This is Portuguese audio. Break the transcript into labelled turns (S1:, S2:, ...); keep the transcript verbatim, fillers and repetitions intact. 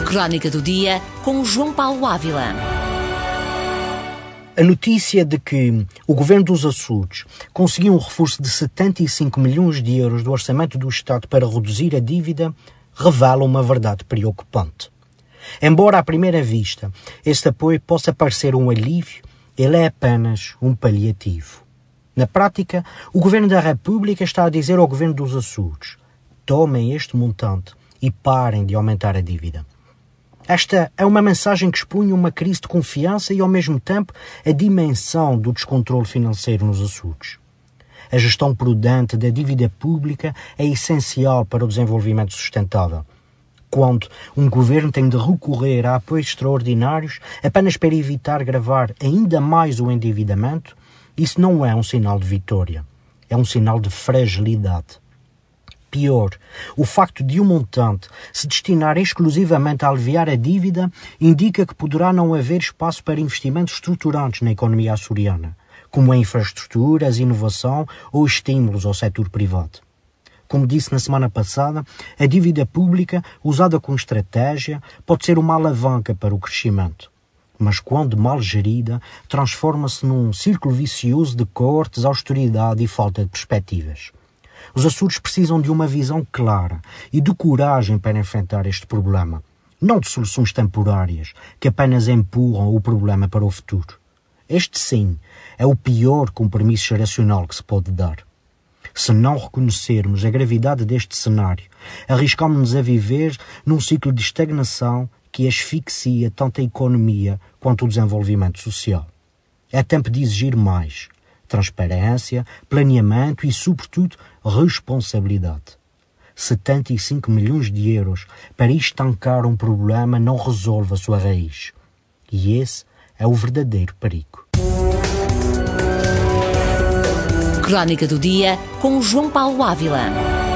S1: Crónica do Dia, com João Paulo Ávila.
S2: A notícia de que o Governo dos Açores conseguiu um reforço de setenta e cinco milhões de euros do orçamento do Estado para reduzir a dívida revela uma verdade preocupante. Embora à primeira vista este apoio possa parecer um alívio, ele é apenas um paliativo. Na prática, o Governo da República está a dizer ao Governo dos Açores: tomem este montante e parem de aumentar a dívida. Esta é uma mensagem que expõe uma crise de confiança e, ao mesmo tempo, a dimensão do descontrole financeiro nos Açores. A gestão prudente da dívida pública é essencial para o desenvolvimento sustentável. Quando um governo tem de recorrer a apoios extraordinários apenas para evitar agravar ainda mais o endividamento, isso não é um sinal de vitória, é um sinal de fragilidade. Pior, o facto de um montante se destinar exclusivamente a aliviar a dívida indica que poderá não haver espaço para investimentos estruturantes na economia açoriana, como em infraestruturas, inovação ou estímulos ao setor privado. Como disse na semana passada, a dívida pública, usada com estratégia, pode ser uma alavanca para o crescimento. Mas quando mal gerida, transforma-se num círculo vicioso de cortes, austeridade e falta de perspectivas. Os Açores precisam de uma visão clara e de coragem para enfrentar este problema, não de soluções temporárias que apenas empurram o problema para o futuro. Este, sim, é o pior compromisso geracional que se pode dar. Se não reconhecermos a gravidade deste cenário, arriscamos-nos a viver num ciclo de estagnação que asfixia tanto a economia quanto o desenvolvimento social. É tempo de exigir mais: transparência, planeamento e, sobretudo, responsabilidade. setenta e cinco milhões de euros para estancar um problema não resolve a sua raiz. E esse é o verdadeiro perigo.
S1: Crónica do Dia, com João Paulo Ávila.